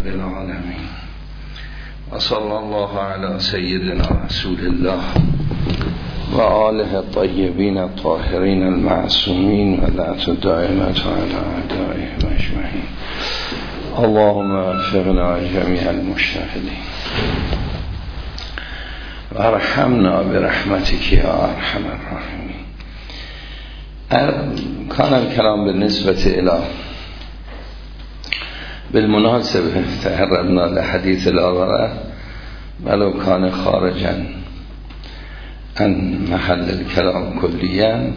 رب العالمين وصلى الله على سيدنا رسول الله وآله الطيبين الطاهرين المعصومين واللعنة الدائمة على أعدائهم أجمعين. اللهم وفقنا جميع المجتهدين وارحمنا برحمتك يا أرحم الراحمين. كان الكلام بالنسبة إلى بالمناسبة تعرضنا لحديث الآخرة ولو كان خارجا عن محل الكلام كليا،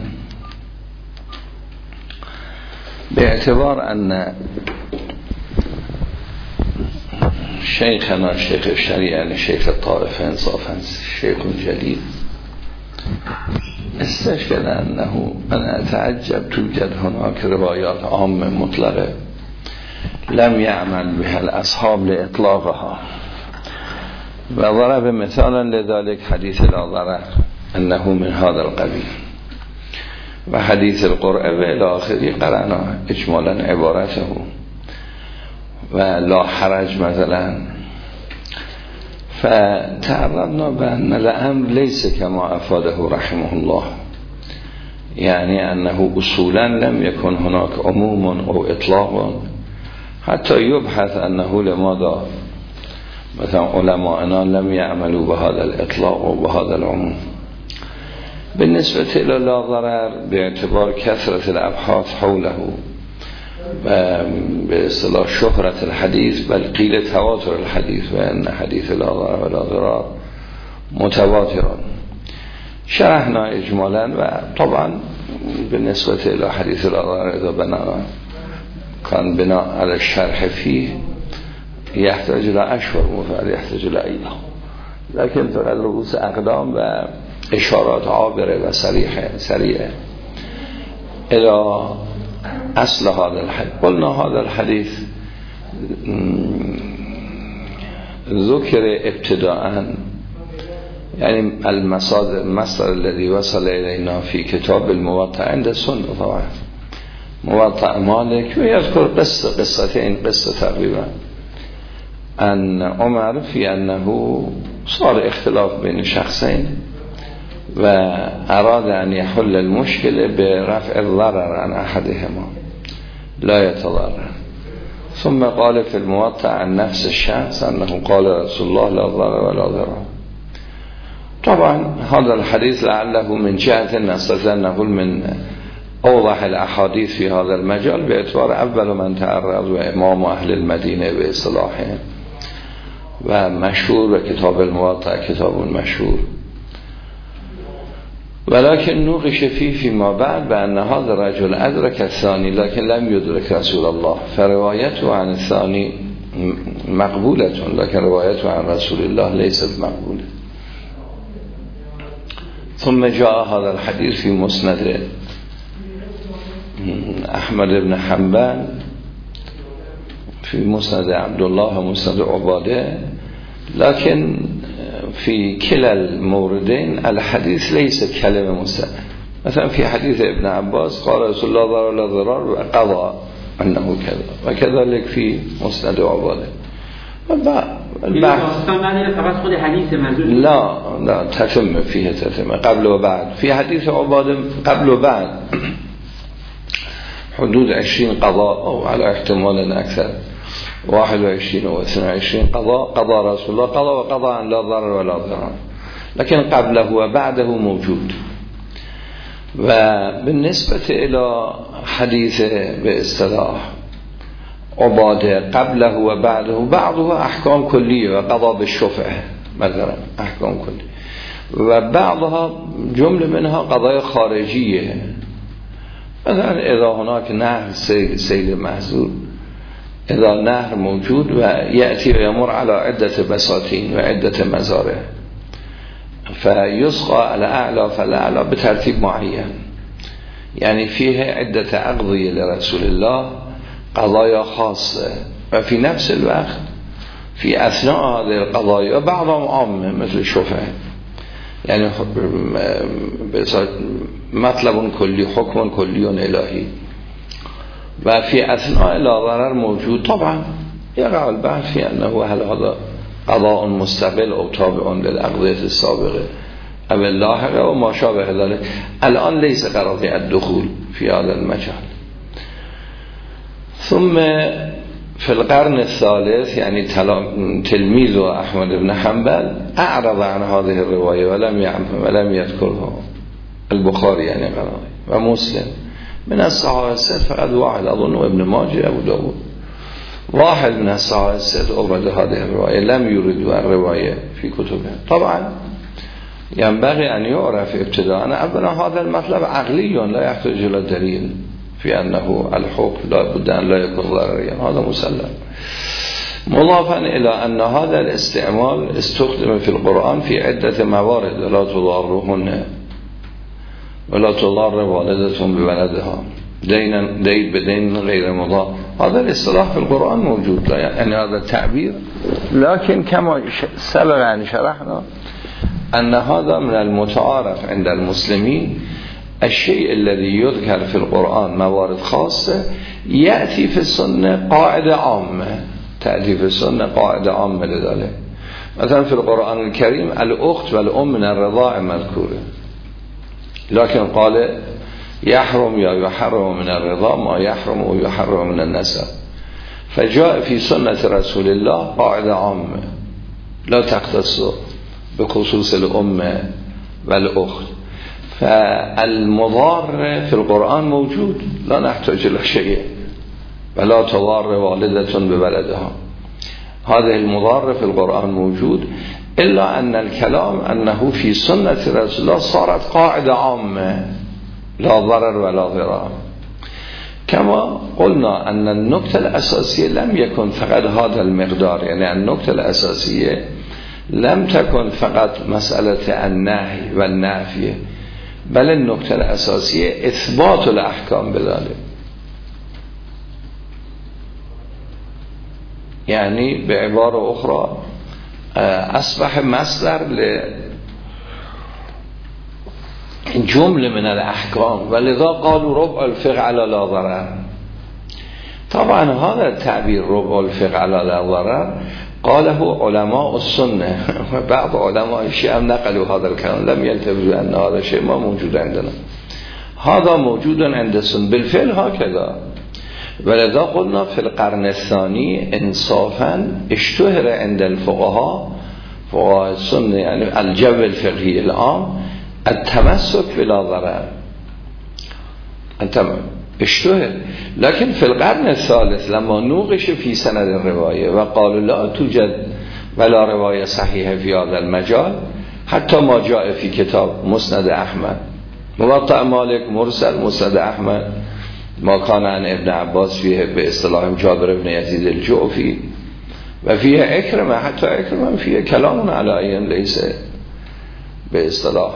باعتبار أن شيخنا شيخ الشريعة يعني شيخ الطائفة انصافا شيخ جليل استشكل أنه أنا أتعجب توجد هناك روايات عامة مطلقة لم يعمل بها الأصحاب لإطلاقها، وضرب مثالا لذلك حديث لا ضرر أنه من هذا القبيل، وحديث القرآن إلى آخره قرأنا إجمالا عبارته، ولا حرج مثلا. فتعرضنا بأن الأمر ليس كما أفاده رحمه الله، يعني أنه أصولا لم يكن هناك عموم أو إطلاق، حتى يبحث أنه لماذا مثلا علماءنا لم يعملوا بهذا الإطلاق وبهذا العموم. بالنسبة إلى لا ضرر باعتبار كثرة الأبحاث حوله باصطلاح شهرة الحديث، بل قيل تواتر الحديث، وأن حديث لا ضرر ولا ضرار متواترا، شرحنا إجمالا. وطبعا بالنسبة إلى حديث لا ضرر إذا كان بناء على الشرح فيه يحتاج إلى أشهر مفعل، يحتاج إلى أيام، لكن فقط رؤوس أقدام وإشارات عابرة وسريعة إلى أصل هذا الحديث. قلنا هذا الحديث ذكر ابتداءً، يعني المصدر الذي وصل إلينا في كتاب الموطأ عند السنة طبعا موطأ مالك، ويذكر قصتين تقريبا أن عمر في أنه صار اختلاف بين شخصين وأراد أن يحل المشكلة برفع الضرر عن أحدهما لا يتضرر، ثم قال في الموطأ عن نفس الشخص أنه قال رسول الله لا ضرر ولا ضرر. طبعا هذا الحديث لعله من جهة نستطيع أن نقول من أوضح الأحاديث في هذا المجال، باعتبار أول من تعرض وإمام أهل المدينة باصطلاحهم ومشهور، وكتاب الموطأ كتاب مشهور، ولكن نوقش فيما بعد بأن هذا الرجل أدرك الثاني لكن لم يدرك رسول الله، فروايته عن الثاني مقبولة، لكن روايته عن رسول الله ليست مقبولة. ثم جاء هذا الحديث في مسند أحمد بن حنبل، في مسند عبد الله ومسند عباده، لكن في كلا الموردين الحديث ليس كلمة مستقل. مثلا في حديث ابن عباس قال رسول الله ضرر ولا ضرار وقضى أنه كذا، وكذلك في مسند عباده. فقط خود حديث منزول لا تتم فيه تتم قبل وبعد. في حديث عباده قبل وبعد حدود 20 قضاء أو على احتمال أكثر 21 و 22 قضاء رسول الله قضاء وقضاء عن لا ضرر ولا ضرار، لكن قبله وبعده موجود. وبالنسبة إلى حديث باصطلاح عباده قبله وبعده، بعضها أحكام كلية وقضاء بالشفعة مثلا أحكام كلية، وبعضها جملة منها قضايا خارجية، مثلا إذا هناك نهر سيل محظور، إذا نهر موجود ويأتي ويمر على عدة بساتين وعدة مزارع فيسقى على أعلى فالأعلى بترتيب معين، يعني فيه عدة أقضية لرسول الله قضايا خاصة، وفي نفس الوقت في أثناء هذه القضايا بعضهم عامة مثل الشفعة، يعني مطلب كلي حكم كلي الهی، و فی اثناء لا ضرر موجود. طبعا يقع البحث في أنه هل هذا قضاء مستقل أو تابع للأقضية السابقة أم اللاحقة وما شابه ذلك. الآن ليس قرار الدخول في هذا المجال. ثم في القرن الثالث يعني تلميذ أحمد بن حنبل أعرض عن هذه الرواية ولم يذكرها البخاري يعني قرار ومسلم. من الصحابة الست فقد واحد أظن ابن ماجه أبو داود، واحد من الصحابة الست أورد هذه الرواية، لم يردوا الرواية في كتبه. طبعا ينبغي أن يعرف ابتداء أولا هذا المطلب عقلي لا يحتاج إلى دليل في أنه الحكم لا بد أن لا يكون ضرريا، هذا مسلم. مضافا إلى أن هذا الاستعمال استخدم في القرآن في عدة موارد، ولا تضارهن ولا تضار والدة بولدها دين بدين غير مضار. هذا الاصطلاح في القرآن موجود، يعني هذا التعبير، لكن كما سبق أن شرحنا أن هذا من المتعارف عند المسلمين. الشيء الذي يذكر في القرآن موارد خاصة يأتي في السنة قاعدة عامة، تأتي في السنة قاعدة عامة لذلك. مثلا في القرآن الكريم الأخت والأم من الرضاع مذكورة، لكن قال يحرم يا يحرم من الرضاع ما يحرم ويحرم من النسب. فجاء في سنة رسول الله قاعدة عامة لا تختص بخصوص الأم والأخت. فالمضار في القرآن موجود لا نحتاج إلى شيء، ولا تضار والدة بولدها. هذا المضار في القرآن موجود، إلا أن الكلام أنه في سنة رسول الله صارت قاعدة عامة لا ضرر ولا ضرار. كما قلنا أن النقطة الأساسية لم يكن فقط هذا المقدار، يعني النقطة الأساسية لم تكن فقط مسألة النهي والنافية، بل النقطة الأساسية إثبات الأحكام بذلك. يعني بعبارة أخرى أصبح مصدر لجملة من الأحكام، ولذا قالوا ربع الفقه على لا ضرر. طبعا هذا التعبير ربع الفقه على لا ضرر قاله علماء السنة، وبعض علماء الشيعة نقلوا هذا الكلام، لم يلتفتوا أن هذا الشيء ما موجود عندنا، هذا موجود عند السنة بالفعل هكذا. ولذا قلنا في القرن الثاني انصافا اشتهر عند الفقهاء فقهاء السنة يعني الجو الفقهي العام التمسك بلا ضرر اشتهر. لكن في القرن الثالث لما نوقش في سند الرواية وقالوا لا توجد ولا رواية صحيحة في هذا المجال، حتى ما جاء في كتاب مسند أحمد، موطأ مالك مرسل، مسند أحمد ما كان عن ابن عباس فيه باصطلاح جابر بن يزيد الجعفي، وفيه أكرمة، حتى أكرمة فيه كلام على أيام ليس باصطلاح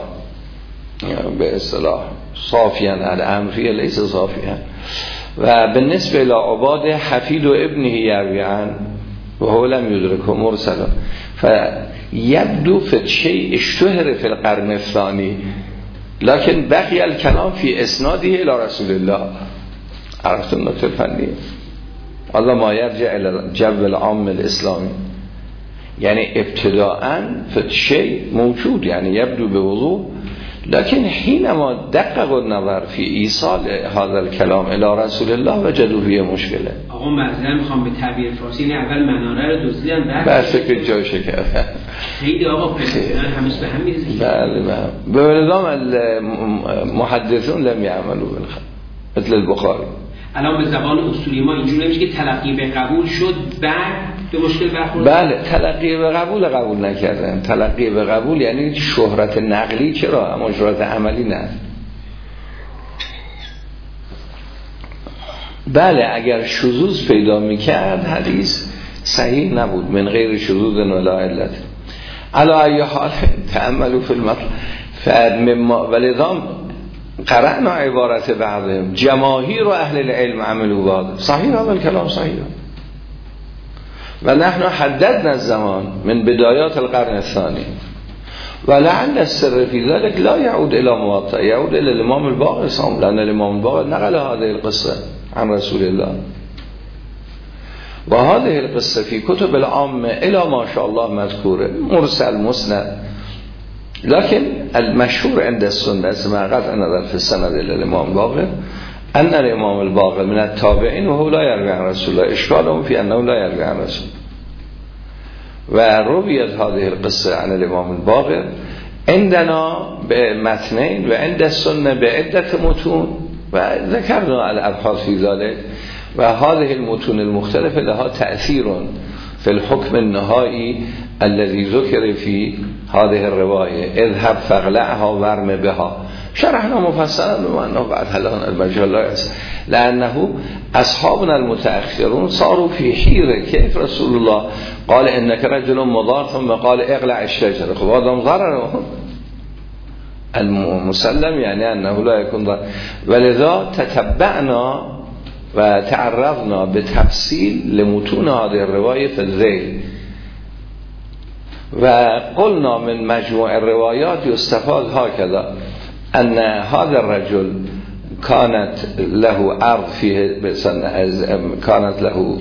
صافيا، الأمر فيه ليس صافيا. وبالنسبة إلى عبادة حفيد ابنه يروي عنه وهو لم يدركه مرسلا. فيبدو في شيء اشتهر في القرن الثاني، لكن بقي الكلام في اسناده إلى رسول الله. عرفت النقطة الفنية؟ هذا ما يرجع إلى الجو العام الإسلامي. يعني ابتداءً في شيء موجود يعني يبدو بوضوح، لكن حينما دققوا النظر في إيصال هذا الكلام إلى رسول الله وجدوا فيه مشكلة. آقا مثلا میخوام به تعبیر فارسی نه اول مناره رو دزدیدن بعد فکر جایشه کردن. خیلی آقا پرسیدن همیشه به هم میرسه. بله به نظام المحدثون لم يعملوا بالخط مثل البخاری. الان به زبان اصولی ما اینجوری نمیشه که تلقی به قبول شد بعد به مشکل برخورد. بله تلقی به قبول نکردن. تلقی به قبول یعنی شهرت نقلی چرا، اما شهرت عملی نه. بله اگر شذوذ پیدا میکرد حدیث صحیح نبود، من غیر شذوذ ولا علت. علی ای حال تأملوا فی المطلب ولذا قرأنا عبارت بعضهم جماهیر و اهل العلم عملوا بعض. صحیح هذا الكلام صحیح. و نحن حددنا الزمان من بدايات القرن الثاني ولعل السر في ذلك لا يعود الى موطأ، يعود الى الامام الباقر، لان الامام الباقر نقل هذه القصه عن رسول الله. و هذه القصه فی کتب العامه الی ما شاء الله مذکوره مرسل مسند، لكن المشهور عند السنه ما قطع نظر في السند الامام باقر ان الامام الباقر من التابعین و هو لا يروي عن رسول الله، اشکالهم فی انه لا يروي عن رسول و رویت هذه القصه عن الامام الباقر عندنا به متنین و عند السنه به عدت متون و ذکرنا الابحاث فی ذلك و هذه المتون المختلفه لها تأثیر في الحكم النهائي الذي ذكر في هذه الروايه اذهب فاغلعها ورم بها، شرحنا مفصلا بمعنى بعد هلان المجال لا يصح لانه اصحابنا المتأخرون صاروا في حيره كيف رسول الله قال انك رجل مضار ثم قال اغلع الشجره، خب آدم ضرره المسلم يعني انه لا يكون ضرر، ولذا تتبعنا و تعرضنا بتفصيل لمتون هذه الرواية في الذيل و قلنا من مجموع الروايات يستفاد هكذا أن هذا الرجل كانت له أرض فيه كانت له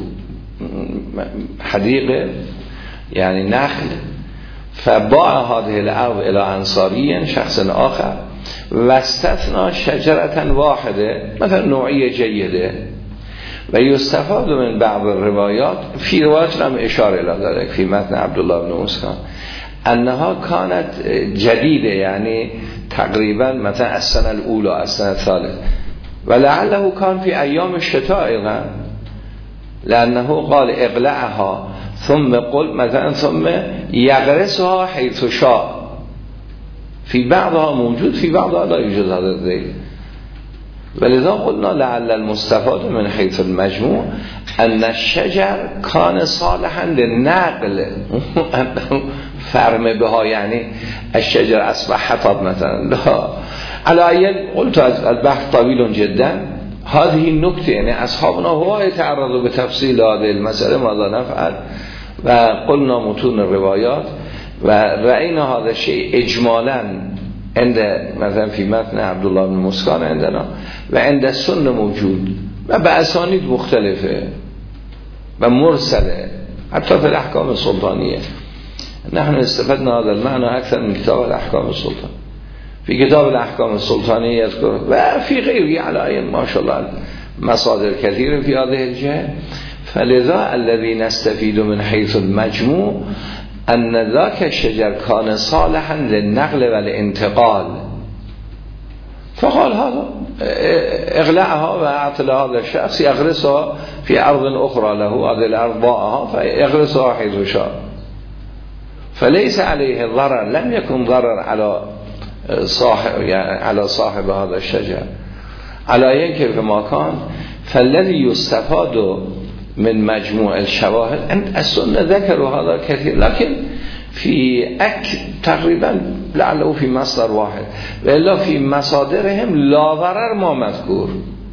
حديقة يعني نخل، فباع هذه الأرض إلى أنصاري شخص آخر واستثنى شجرة واحدة مثلا نوعية جيدة، و یستفاد من بعض الروایات فی روایات هم اشاره الى ذلك فی متن عبدالله بن مسکان انها كانت جدیده یعنی تقریبا مثلا السنه الاولى السنه الثالث ولعله كان في ایام الشتاء ايضا لانه قال اقلعها ثم قل مثلا ثم يغرسها حيث شاء، في بعضها موجود في بعضها لا يوجد هذا الذيل، ولذا قلنا لعل المستفاد من حيث المجموع ان الشجر كان صالحا للنقل فرم بها يعني الشجر اصبح حطب مثلا لا على اي قلت البحث طويل جدا هذه النکته يعني اصحابنا هو يتعرضوا بتفصيل هذه المسألة ماذا نفعل و قلنا متون الروايات و رأينا هذا الشيء اجمالا عند مثلا في متن عبدالله بن مسکان عندنا و عند السنه موجود و به اسانید مختلفه و مرسله حتی في الاحکام السلطانیه. نحن استفدنا هذا المعنى اكثر من كتاب الاحکام السلطان، في كتاب الاحکام السلطانیه يذكر و في غيره على ما شاء الله مصادر كثيره في هذه الجهه، فلذا الذي نستفيد من حيث المجموع ان ذاك الشجر كان صالحا للنقل والانتقال، فقال هذا اغلعها واعطل هذا الشخص يغرسها في ارض اخرى له، هذه الارض باعها فيغرسها حيث شاء، فليس عليه ضرر، لم يكن ضرر على صاحب يعني على صاحب هذا الشجر على كيف ما كان. فالذي يستفاد من مجموع الشواهد عند السنة ذكروا هذا كثير، لكن في تقريبا لعله في مصدر واحد وإلا في مصادرهم لا ضرر ما مذكور،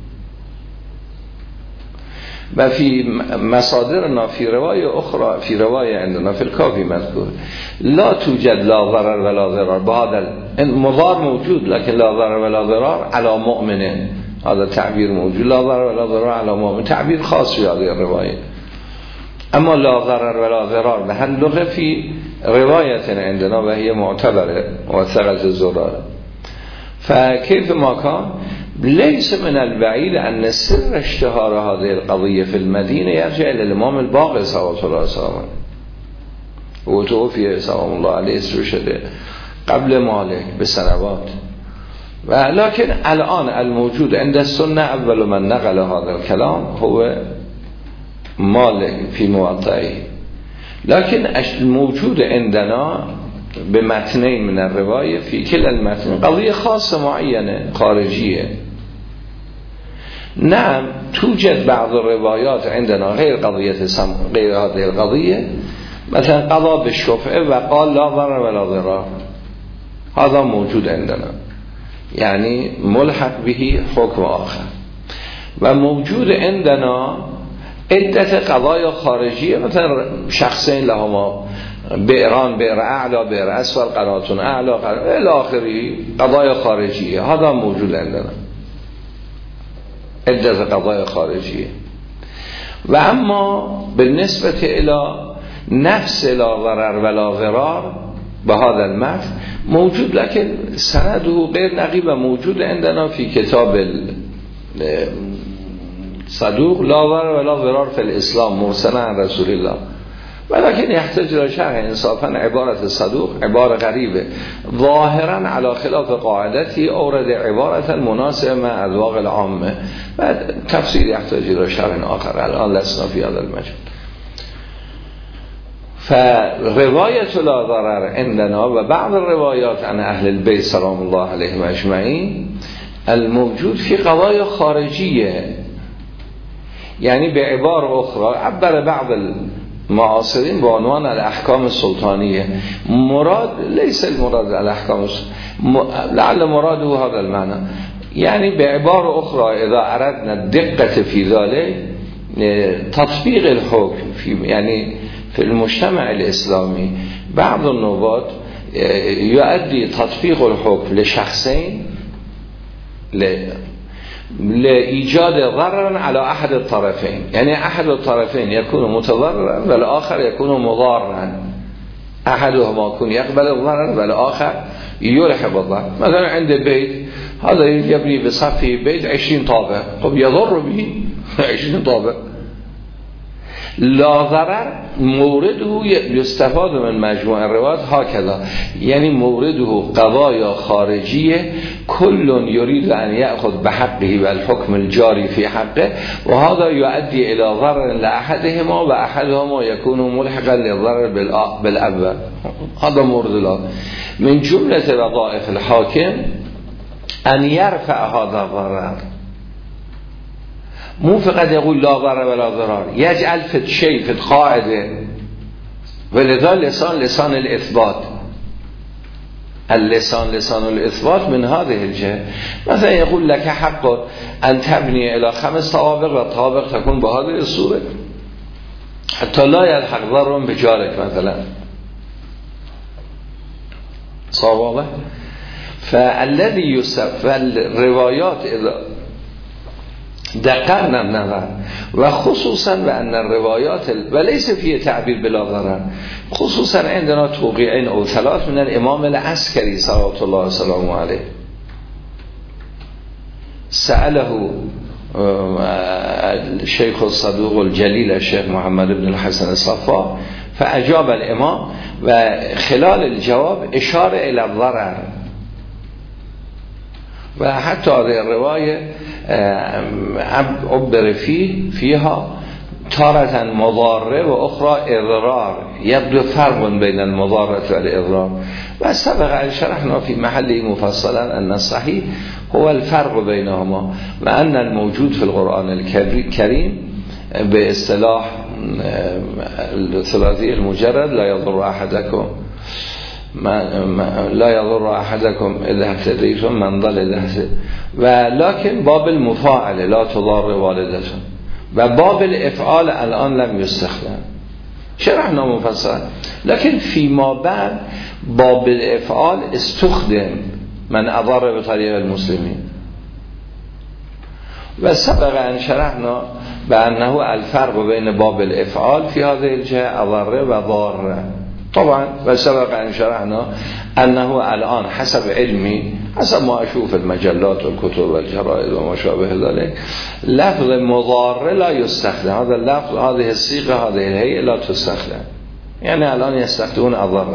و في مصادرنا في رواية أخرى في رواية عندنا في الكافي مذكور لا توجد لا ضرر ولا ضرر، بهذا المضار موجود لكن لا ضرر ولا ضرر على مؤمن، هذا تعبير موجود لا ضرر ولا ضرر على مؤمن، تعبير خاص في هذه الرواية. اما لا ضرر ولا ضرر به اللغة في رواية عندنا وهي معتبرة وثقة الزرار، فكيف ما كان ليس من البعيد أن سر اشتهار هذه القضية في المدينة يرجع إلى الإمام الباقر صلوات الله وسلامه، وتوفي سلام الله عليه استشهد قبل مالك بسنوات، ولكن الآن الموجود عند السنة أول من نقل هذا الكلام هو مالك في موطئه، لكن الموجود عندنا بمتنين من الرواية في كلا المتن قضية خاصة معينة خارجية. نعم توجد بعض الروايات عندنا غير قضية غير هذه القضية، مثلا قضاء بالشفعة وقال لا ضرر ولا ضرار، هذا موجود عندنا يعني ملحق به حكم آخر، و موجود عندنا عدة قضايا خارجية مثلا شخصين لهما بئران، بئر اعلا، بئر اسفل، قناتون اعلا الى آخره، قضايا خارجية، هذا موجود عندنا عدة قضايا خارجية. و اما بالنسبه الى نفس لا ضرر ولا ضرار به هذا المتن موجود، لكن سنده غیر نقی و موجود عندنا في کتاب صدوق لا ضرر ولا ضرار في الاسلام مرسلا عن رسول الله، ولكن يحتاج الى شرح انصافا. عبارت صدوق عباره غریبه ظاهرا على خلاف قاعدتی اورد عبارة مناسبه مع اذواق العامه و تفسیر يحتاج الى شرح آخر الان لسنا في هذا المجال. فرواية لا ضرر عندنا و بعض الروايات عن اهل البيت سلام الله عليهم اجمعين الموجود في قضايا خارجية، يعني بعبارة أخرى عبر بعض المعاصرين بعنوان الأحكام السلطانية. مراد ليس المراد الأحكام لعل مراده هذا المعنى، يعني بعبارة أخرى إذا أردنا الدقة في ذلك تطبيق الحكم يعني في المجتمع الإسلامي بعض النوبات يؤدي تطبيق الحكم لشخصين لإيجاد ضرر على أحد الطرفين، يعني أحد الطرفين يكون متضررا والآخر يكون مضارا، أحدهما يكون يقبل الضرر والآخر يلحق الضرر. مثلا عند بيت هذا يبني بسقف بيت 20 طابق، طب يضر به 20 طابق. لا ضرر مورده يستفاد من مجموع الروايات هكذا، يعني مورده قضايا خارجية كل يريد أن يأخذ بحقه والحكم الجاري في حقه، وهذا يؤدي إلى ضرر لأحدهما وأحدهما يكون ملحقا للضرر بالأول. هذا مورد الله. من جملة وظائف الحاكم أن يرفع هذا الضرر، مو فقط يقول لا ضرر ولا ضرار، يجعل في شيء في قاعده، ولذا لسان الإثبات. اللسان لسان الإثبات من هذه الجهة. مثلا يقول لك حق أن تبني إلى 5 طوابق والطوابق تكون بهذه الصورة حتى لا يلحق ضرر بجارك مثلا. صوابه. فالذي يسف الروايات إذا دققنا النظر وخصوصا بأن الروايات وليس فيه تعبير بلا ضرر، خصوصا عندنا توقيعين أو 3 من الإمام العسكري صلوات الله وسلامه عليه. سأله الشيخ الصدوق الجليل الشيخ محمد بن الحسن الصفا فأجاب الإمام، وخلال الجواب إشارة إلى الضرر. وحتى هذه الرواية عبر فيها تارة مضارة وأخرى إضرار، يبدو فرق بين المضارة والإضرار، وسبق أن شرحنا في محله مفصلا أن الصحيح هو الفرق بينهما، وأن الموجود في القرآن الكريم باصطلاح الثلاثي المجرد لا يضر أحدكم لا يضر أحدكم إذا اهتديتم من ضل إذا اهتديتم، ولكن باب المفاعل لا تضار والدتهم، وباب الإفعال الآن لم يستخدم، شرحنا مفصل. لكن فيما بعد باب الإفعال استخدم من أضر بطريق المسلمين، وسبق أن شرحنا بأنه الفرق بين باب الإفعال في هذه الجهة أضر وضار طبعا، وسبق أن شرحنا أنه الآن حسب علمي حسب ما أشوف المجلات والكتب والجرائد وما شابه ذلك لفظ مضار لا يستخدم، هذا اللفظ هذه الصيغة هذه الهيئة لا تستخدم، يعني الآن يستخدمون أضر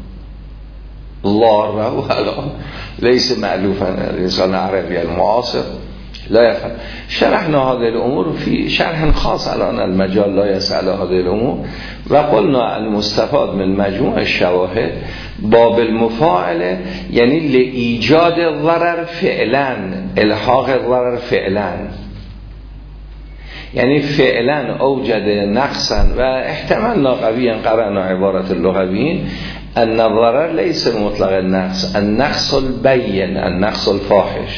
ضاره، والآن ليس مألوفا الإنسان العربي المعاصر لا يفهم. شرحنا هذه الأمور في شرح خاص، الآن المجال لا يسأل هذه الأمور، وقلنا المستفاد من مجموع الشواهد باب المفاعله يعني لإيجاد الضرر فعلا، الحاق الضرر فعلا، يعني فعلا أوجد نقصا. واحتمالنا قويا قرأنا عبارة اللغويين أن الضرر ليس مطلق النقص، النقص البين، النقص الفاحش.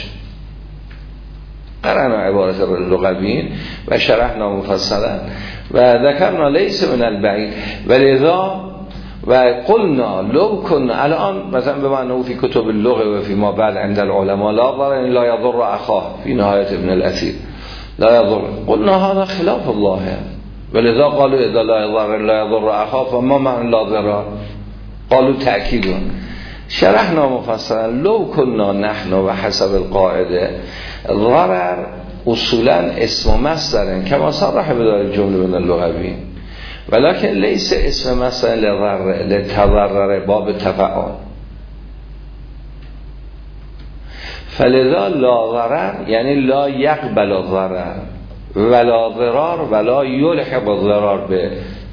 قرأنا عبارة اللغويين وشرحنا مفصلا وذكرنا ليس من البعيد، ولذا وقلنا لو كنا الآن مثلا بما أنه في كتب اللغة وفيما بعد عند العلماء لا ضرر لا يضر أخاه في نهاية ابن الأثير لا يضر، قلنا هذا خلاف الله يعني. ولذا قالوا اذا لا يضر لا يضر اخاف ما معنی لا ضرر قالوا تأکیدون. شرحنا مفصلا لو كنا نحن و حسب القاعده ضرر اصولا اسم و مصدر كما صرح بدار جمله من اللغوی ولكن ليس اسم مصدر لتضرر باب تفعال. فلذا لا ضرر یعنی لا يقبل الضرر ولا ضرار ولا يلحق الضرار به.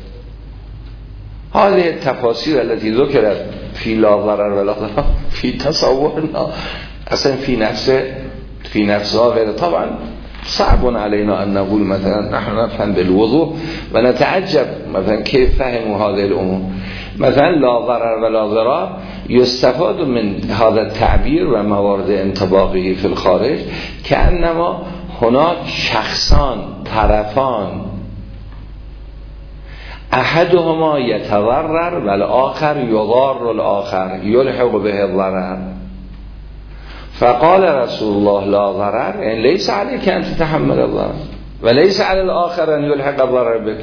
هذه التفاسير التي ذكرت في لا ضرر ولا ضرار في تصورنا اصلا في نفسها غير. طبعا صعب علينا ان نقول مثلا نحن نفهم بالوضوح ونتعجب مثلا كيف فهموا هذه الامور. مثلا لا ضرر ولا ضرار يستفاد من هذا التعبير و موارد انطباقه في الخارج كأنما هناك شخصان طرفان احدهما يتضرر والآخر يضار الآخر يلحق به الضرر. فقال رسول الله لا ضرر يعني ليس عليك أن تتحمل الضرر وليس على الآخر أن يلحق الضرر بك.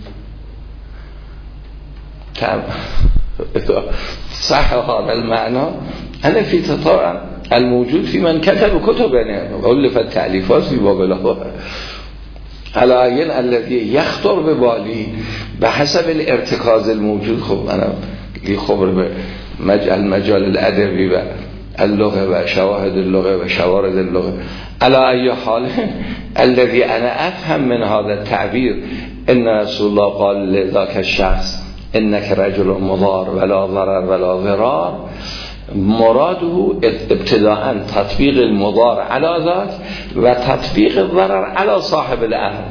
صح هذا المعنى أنا في تطاع الموجود في من كتب كتب يعني ألف التعليفات في باب الله على عين الذي يخطر ببالي بحسب الارتكاز الموجود. خب أنا خبر به المجال الأدبي و اللغة و شواهد اللغة و شوارد اللغة. على أي حال الذي أنا أفهم من هذا التعبير إن رسول الله قال لذاك الشخص إنك رجل مضار ولا ضرر ولا ضرار مراده ابتداءً تطبيق المضار على ذاك و تطبيق الضرر على صاحب الأمر.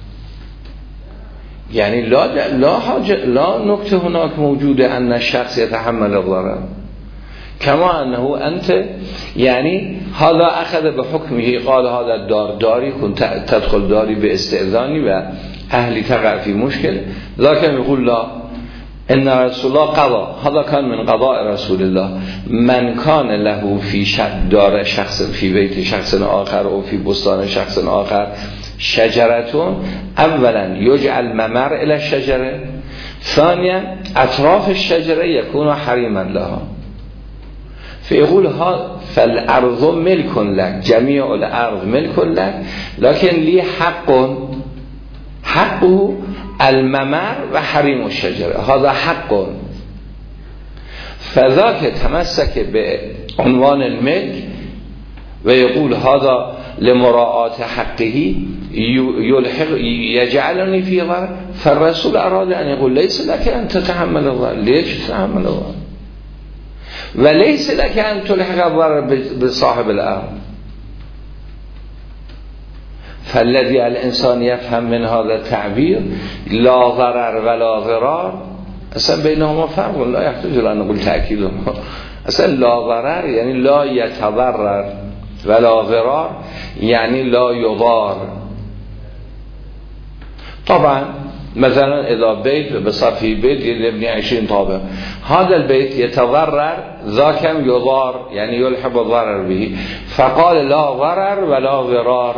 يعني لا نكته هناك موجودة أن الشخص يتحمل الضرر كما أنه أنت يعني هذا أخذ بحكمه قال هذا الدار داري كنت تدخل داري باستئذاني و أهلي تقع في مشكل لكن يقول لا إن رسول الله قضى. هذا كان من قضاء رسول الله من كان له في دار شخص في بيت شخص آخر أو في بستان شخص آخر شجرة اولا يجعل ممر إلى الشجرة ثانيا أطراف الشجرة يكون حريما لها فيقول فالأرض ملك لك جميع الأرض ملك لك لكن لي حقه الممر و حریم الشجره هذا حق. فذاك تمسك به عنوان الملك و يقول هذا لمراعات حقه يلحق يجعلني في ضرر. فالرسول أراد أن يقول ليس لك أن تتحمل الضرر. ليش تتحمل الضرر وليس لك أن تلحق الضرر بصاحب الأرض. فالذي الإنسان يفهم من هذا التعبير لا ضرر ولا ضرار اصلا بينهما فرق لا يحتاج أن نقول تأكيد. اصلا لا ضرر يعني لا يتضرر ولا ضرار يعني لا يضار. طبعا مثلا إذا بيت بصفي بيت يبني 20 طابق هذا البيت يتضرر ذاكم يضار يعني يلحق الضرر به فقال لا ضرر ولا ضرار.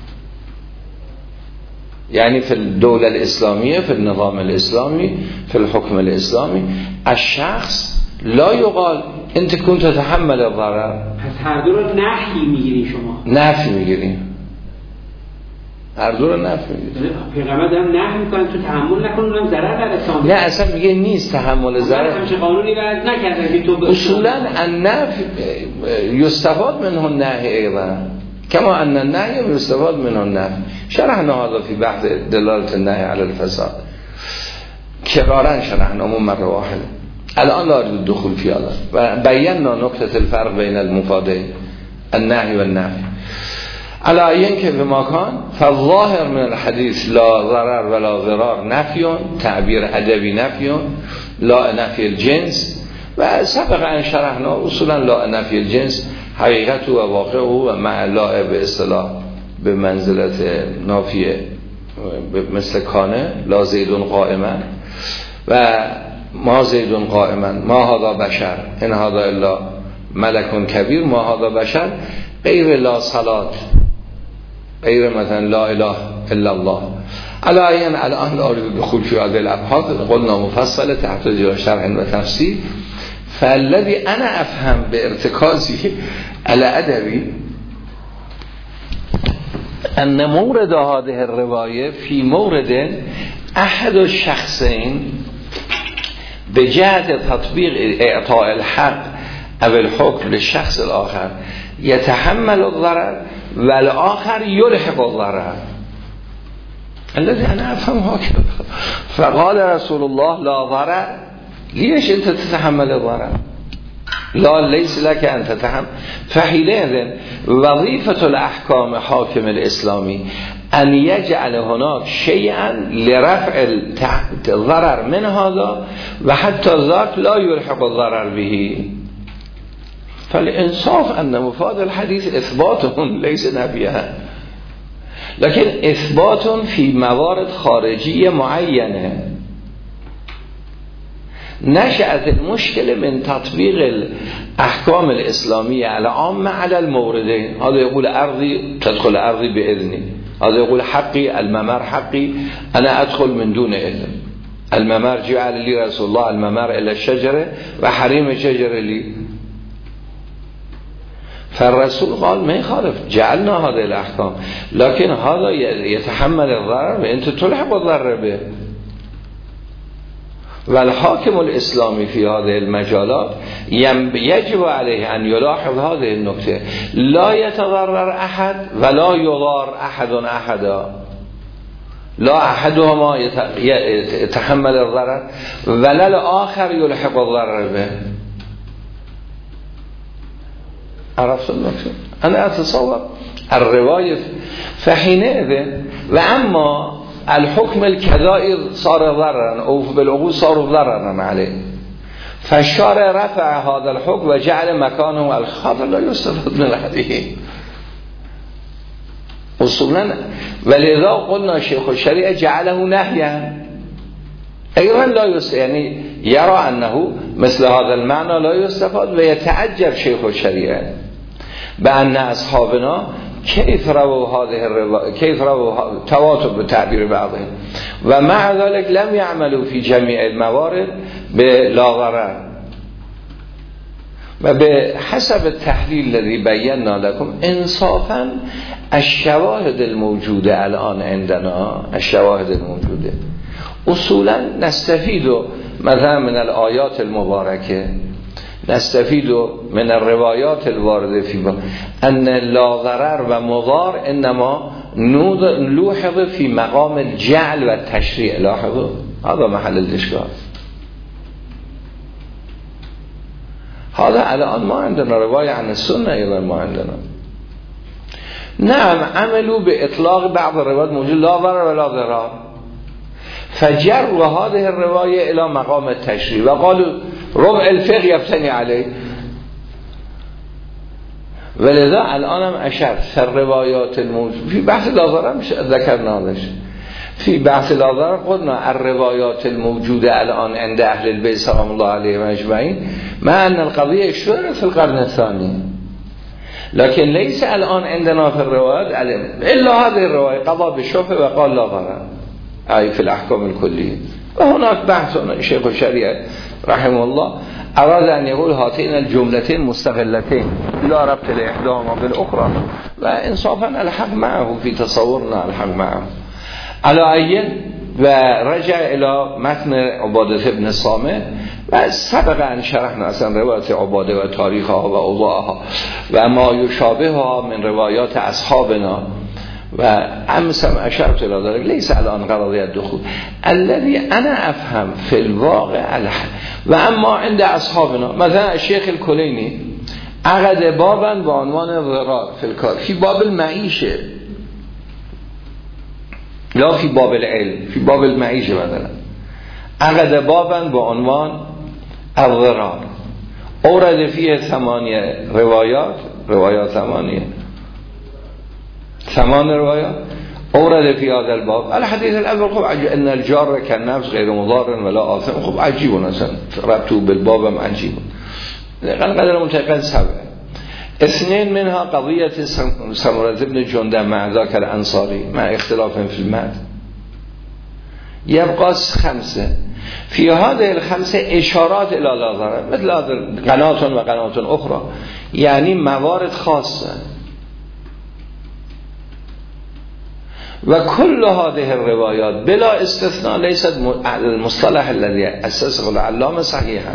يعني في الدولة الإسلامية في النظام الإسلامي في الحكم الإسلامي الشخص لا يقال أنت كنت تتحمل الضرر. پس هر دو رو نفی میگیرین شما؟ نفی میگیریم هر دو رو نفی میگیریم. پیغمبر هم نفی میکنن تو تحمل نکنن اونم ضرر برسان. نه اصلا میگه نیست تحمل ضرر. همچه قانونی برد نکردن که تو اصولا النفی یستفاد منه النهی ایضا كما أن النهي يستفاد منه النفي. شرحنا هذا في بحث دلالة النهي على الفساد كرارا شرحنا مرة واحدة. الآن لا أريد الدخول في هذا. بينا نقطة الفرق بين المفادين النهي والنفي على أين بما كان. فالظاهر من الحديث لا ضرر ولا ضرار نفي تعبير أدبي نفي لا نفي الجنس. وسبق أن شرحنا أصولا لا نفي الجنس حقیقت و واقع و معلا به اصطلاح به منزلت نافیه مثل کانه لا زیدون قائما و ما زیدون قائما ما هذا بشر ان هذا الا ملک کبیر ما هذا بشر غیر لا صلات غیر مثلا لا اله الا الله الان الان به خلفی هذه الابحاث قلنا مفصل تحت شرح و تفسیر. فالذي انا افهم بارتكازي على ادبي ان مورد هذه الروايه في مورد احد الشخصين بجهت تطبيق اعطاء الحق او الحكم للشخص الاخر يتحمل الضرر والآخر يلحق الضرر. الذي انا افهم هكذا. فقال رسول الله لا ضرر. ليش انت تتحمل الضرر؟ لا ليس لك ان تتحمل. فحينئذ وظيفة الاحكام حاكم الاسلامي ان يجعل هناك شيئا لرفع الضرر من هذا وحتى ذاك لا يلحق الضرر به. فالانصاف ان مفاد الحديث اثبات ليس نفيها، لكن اثبات في موارد خارجية معينة. نشأت المشكلة من تطبيق الأحكام الإسلامية العامة على الموردين. هذا يقول أرضي تدخل أرضي بإذني، هذا يقول حقي الممر حقي أنا أدخل من دون إذن. الممر جعل لي رسول الله الممر إلى الشجرة وحريم الشجرة لي. فالرسول قال ما يخالف جعلنا هذه الأحكام، لكن هذا يتحمل الضرر وأنت تلحق الضرر به. والحاكم الإسلامي في هذه المجالات يجب عليه أن يلاحظ هذه النقطة: لا يتضرر أحد ولا يضار أحد أحدا. لا أحدهما يتحمل الضرر ولا الآخر يلحق الضرر به. عرفت النقطة؟ أنا أتصور الرواية. فحينئذ وأما الحكم الكذائي صار ضررا أو بالعقول صار ضررا عليه، فالشارع رفع هذا الحكم وجعل مكانه الخطر لا يستفاد من الحديث اصولا. ولذا قلنا شيخ الشريعة جعله نهيا أيضا لا يعني يرى أنه مثل هذا المعنى لا يستفاد. ويتعجب شيخ الشريعة بأن أصحابنا كيف رووا هذه الرواية، كيف رووا تواتر بتعبير بعضهم، ومع ذلك لم يعملوا في جميع الموارد بلا ضرر. وبحسب التحليل الذي بينا لكم انصافا الشواهد الموجودة الآن عندنا، الشواهد الموجودة اصولا نستفيد مثلا من الآيات المباركة، نستفيد من الروايات الواردة في أن لا ضرر و مضار إنما نلوحظ في مقام الجعل و التشريع. لاحظوا هذا محل الإشكال. هذا الآن ما عندنا رواية عن السنة، أيضا ما عندنا. نعم عملوا بإطلاق بعض الروايات موجود لا ضرر ولا ضرار، فجروا هذه الرواية إلى مقام التشريع وقالوا ربع الفقه يبتني عليه. ولذا الآن هم أشرت في الروايات الموجود في بحث لا ضرر مش ذكرناش، في بحث لا ضرر قلنا الروايات الموجودة الآن عند أهل البيت سلام الله عليهم أجمعين مع أن القضية اشتهرت في القرن الثاني، لكن ليس الآن عندنا في الروايات إلا هذه الرواية قضى بالشفع وقال لا ضرر أي في الأحكام الكلية. وهناك بحث شيخ الشريعة رحمه الله أراد أن يقول هاتين الجملتين مستقلتين لا ربط لإحداهما بالأخرى، وإنصافا الحق معه في تصورنا الحق معه. على أي ورجع إلى متن عبادة بن الصامت وسبق أن شرحنا أصلا رواية عبادة وتاريخها وأوضاعها وما يشابهها من روايات أصحابنا، وأمسم أشرت إلى ذلك. ليس الآن قضية الدخول الذي أنا أفهم في الواقع وأما عند أصحابنا مثلا الشيخ الكليني عقد بابا بعنوان الضرار في الكار في باب المعيشة لا في باب العلم، في باب المعيشة مثلا عقد بابا بعنوان الضرار أورد فيه 8 روايات 8 روايات أورد في هذا الباب. الحديث الأول خب أن الجار كالنفس غير مضار ولا آثم، خب عجيب أصلا ربطوا بالباب عجيب. قدر منتقل 7. 2 منها قضية سمرة بن جندب مع ذاك الأنصاري مع اختلاف في المتن. یبقى خمسه فی هذه الخمسه اشارات الی لا ضرر مثل قنات و قنات اخرى، یعنی موارد خاصه. و کل هذه الروایات بلا استثناء لیست المصطلح الذي اسسه العلامه صحیحا.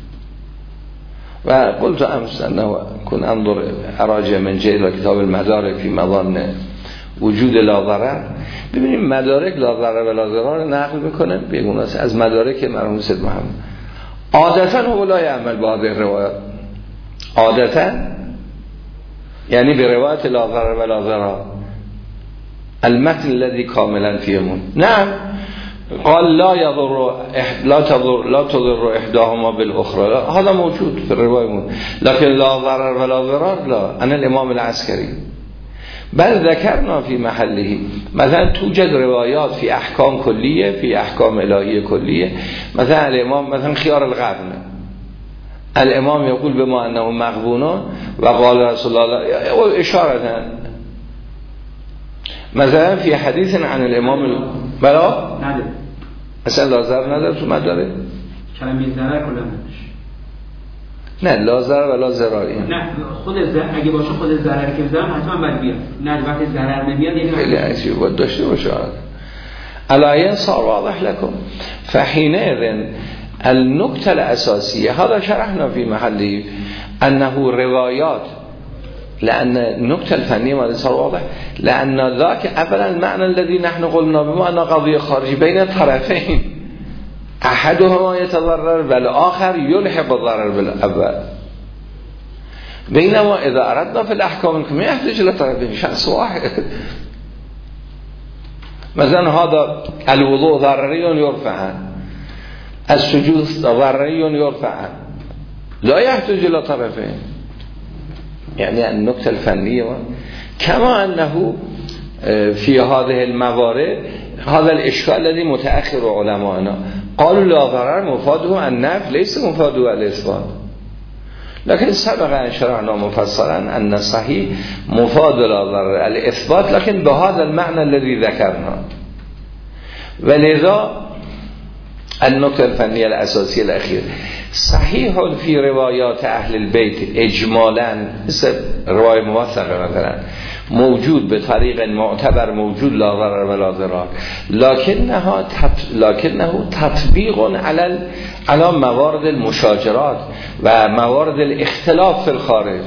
و قلت امس انه كن انظر اراجع من جیل کتاب المدارک فی مظان وجود لا ضرر. ببینیم مدارک لا ضرر و لا ضرر نقل میکنن بیگونه از مدارک مرحوم سید محمد. عادتا هو لا يعمل بهذه الروایات، عادتا یعنی به روایت لا ضرر و لا ضرر المتن الذي كاملا فيهم. نعم قال لا تضر احداهما بالاخرى، هذا موجود في الروايه، لكن لا ضرر ولا ضرار لا. انا الامام العسكري بل ذكرنا في محله مثلا توجد روایات في احکام کلیه، في احکام الهیه کلیه. مثلا الامام مثلا خيار القرن، الامام يقول بما انه مغبون و قال رسول الله اشاره مثلا في حديث عن الامام بلا نداره اصلا لازر نداره تو مداره کلمه ضرر کلا نداره. نه لازر ولا ضراری، نه خود اگه باشه خود ضرر که بزنم حتما باید بیاد. نه وقتی ضرر نمیاد یعنی خیلی عجیبه باید داشته باشه. علایه صار واضح لكم. فحينئذ النکته الاساسیه هذا شرحنا في محله انه روايات، لأن النكتة الفنية ما صار واضح، لأن ذاك أولا المعنى الذي نحن قلنا بما أن قضية خارجي بين طرفين أحدهما يتضرر والآخر يلحق الضرر بالأول، بينما إذا أردنا في الأحكام ما يحتاج إلى طرفين، شخص واحد. مثلا هذا الوضوء ضرري يرفع، السجود ضرري يرفع، لا يحتاج إلى طرفين. يعني النكتة الفنية كما أنه في هذه الموارد هذا الإشكال الذي متأخر علماءنا قالوا لا ضرر مفاده النفي ليس مفاده الإثبات، لكن سبق أن شرحنا مفصلا أن الصحيح مفاد لا ضرر الإثبات، لكن بهذا المعنى الذي ذكرنا. ولذا النکته الفنیه الاساسی الاخیر صحیح فی روایات اهل البیت اجمالا، مثل روای موثقه مثلا موجود به طریق معتبر موجود لا ضرر ولا ضرار، لکنه تطبیق علی موارد المشاجرات و موارد الاختلاف في الخارج.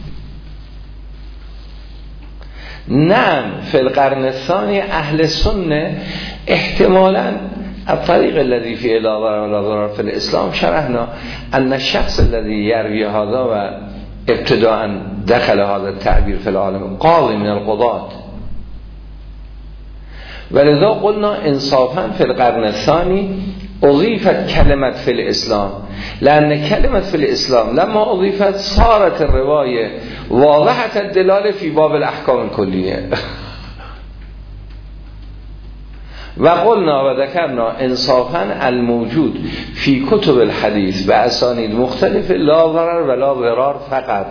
نعم في القرن الثاني اهل سنه احتمالا الطريق الذي فيه لا ضرر ولا ضرر في الإسلام شرحنا أن الشخص الذي يروي هذا وابتداء دخل هذا التعبير في العالم قاضي من القضاة، ولذا قلنا انصافا في القرن الثاني أضيفت كلمة في الإسلام، لأن كلمة في الإسلام لما أضيفت صارت الرواية واضحة الدلالة في باب الأحكام الكلية. و قلنا و ذکرنا انصافا الموجود فی کتب الحدیث به اسانید مختلف لا ضرر ولا ضرار فقط،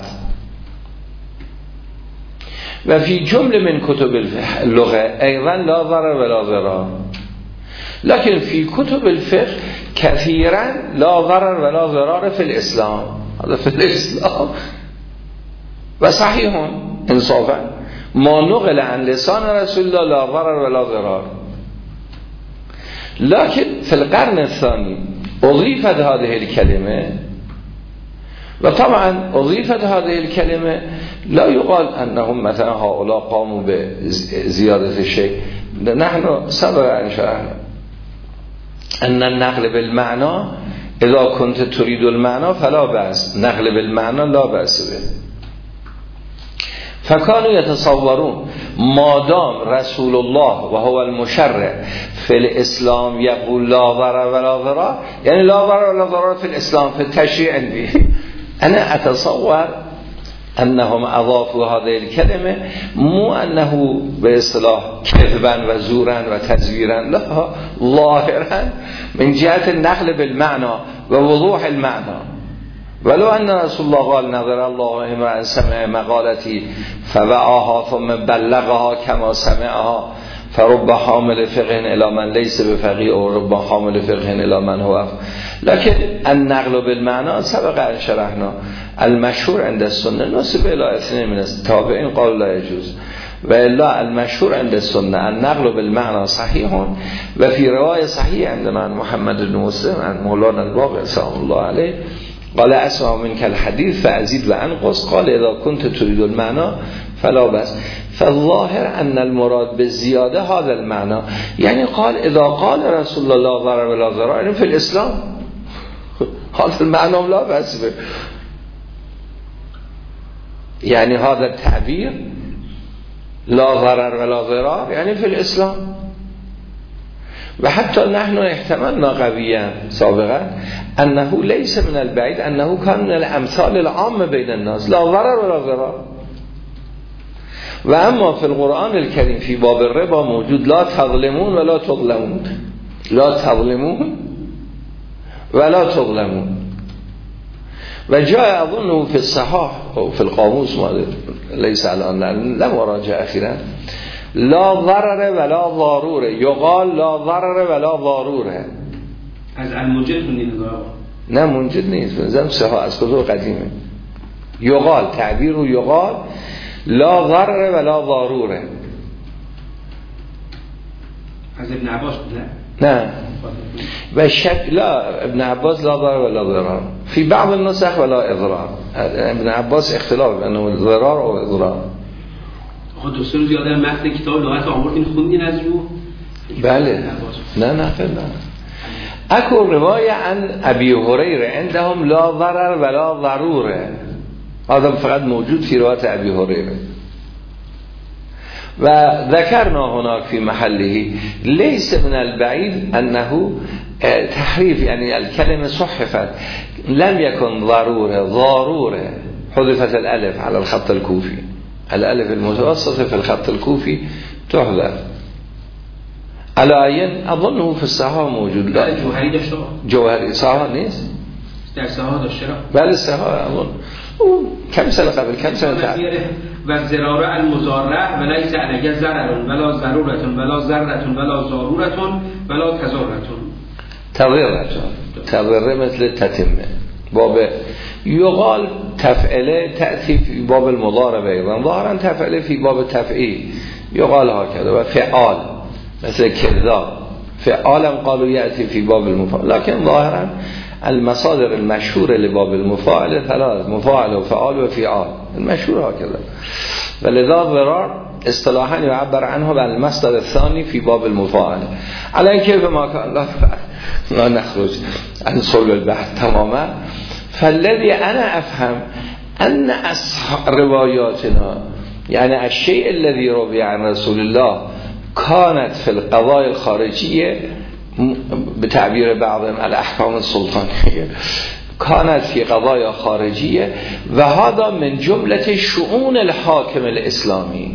و فی جمله من کتب اللغه ایضا لا ضرر ولا ضرار، لكن فی کتب الفقه كثيرا لا ضرر ولا ضرار في الاسلام. هذا في الاسلام و صحیح انصافا ما نقل عن لسان رسول الله لا ضرر ولا ضرار، لكن في القرن الثاني أضيفت هذه الكلمة، وطبعا أضيفت هذه الكلمة لا يقال أنهم مثلا هؤلاء قاموا بزيادة الشيء. نحن سبق أن شرحنا أن النقل بالمعنى إذا كنت تريد المعنى فلا بأس، نقل بالمعنى لا بأس به. فكانوا يتصورون مادام رسول الله وهو المشرع في الإسلام يقول لا ضرر ولا ضرار، يعني لا ضرر ولا ضرار في الإسلام في التشريع عندي، أنا أتصور أنهم أضافوا هذه الكلمة مو أنه باصطلاح كذبا وزورا وتزويرا، لا، ظاهرا من جهة النقل بالمعنى ووضوح المعنى. ولو أن رسول الله قال نظر الله امرأ سمع مقالتي فوعاها ثم بلغها كما سمعها فرب حامل فقه الی من لیس بفقیه و رب حامل فقه الی من هو لكن النقل بالمعنى سبق ان شرحنا المشهور عند السنه نسب الى اثنين من التابعين قال لا يجوز و الا المشهور عند السنه النقل بالمعنى صحيح و في روايه صحيح عند من محمد بن مسلم عن مولانا الباقر سلام الله عليه قال اسمع منك الحديث فازيد وانقص قال اذا كنت تريد المعنى فلا بس فالظاهر ان المراد بالزياده هذا المعنى يعني قال اذا قال رسول الله ضرر ولا ضرار يعني في الاسلام هذا المعنى لا بس به يعني هذا التعبير لا ضرر ولا ضرار يعني في الاسلام و حتی نحن احتملنا قویا سابقا انه ليس من البعيد انه كان من الامثال العام بين الناس لا ضرر ولا ضرار و اما في القرآن الكريم في باب الربا موجود لا تظلمون ولا تظلمون لا تظلمون ولا تظلمون و جاء اظنه في الصحاح او في القاموس ليس الان لم اراجع اخيرا لا ضرر ولا ضرور یقال لا ضرر ولا ضرور از الموجد نه موجد نیست بنظرم صحاح از کتب قدیمه یقال تعبیر رو یقال لا ضرر ولا ضرور از ابن عباس نه و لا ابن عباس لا ضرر ولا ضرار في بعض النسخ ولا اضرار ابن عباس اختلاف انه ضرار او اضرار خود دوست روز یادم متن کتاب لغت آمریکا خوندین از رو بله نه خیلی اكو رواية عن ابي هريره عندهم لا ضرر ولا ضرور هذا فقط موجود في رواية ابي هريره و ذكرنا هناك في محله ليس من البعيد انه تحريف يعني الكلمة صحفت لم يكن ضرور حذفت الالف على الخط الكوفي الالف المتوسط في الخط الكوفي تحذف على عين اظنه في الصحاح موجود لا جوهری داشته جوهری صحاح نیست در صحاح داشته بله صحاح اظن كم سنه قبل كم سنه تعال و زراره المضارع ولیس علیه ضرر ولا ضرورة ولا ضررة ولا ضرورة ولا تضرر مثل تتمه باب يقال تفعله تأتي في باب المضارع ايضا ظاهرا تفعله في باب تفعيل يقال هكذا و فعال مثل كذاب فعالم قالوا يأتي في باب المفاعل لكن ظاهرا المصادر المشهورة لباب المفاعل ثلاث مفاعل وفعال وفعال المشهور هكذا ولذا ضرار اصطلاحا يعبر عنه بالمصدر الثاني في باب المفاعل على كيف ما كان لا نخرج عن صلب البحث تماما فالذي أنا أفهم أن رواياتنا يعني الشيء الذي روي عن رسول الله كانت في القضايا الخارجية بتعبير بعضهم الأحكام السلطانية كانت في قضايا خارجية وهذا من جملة شؤون الحاكم الإسلامي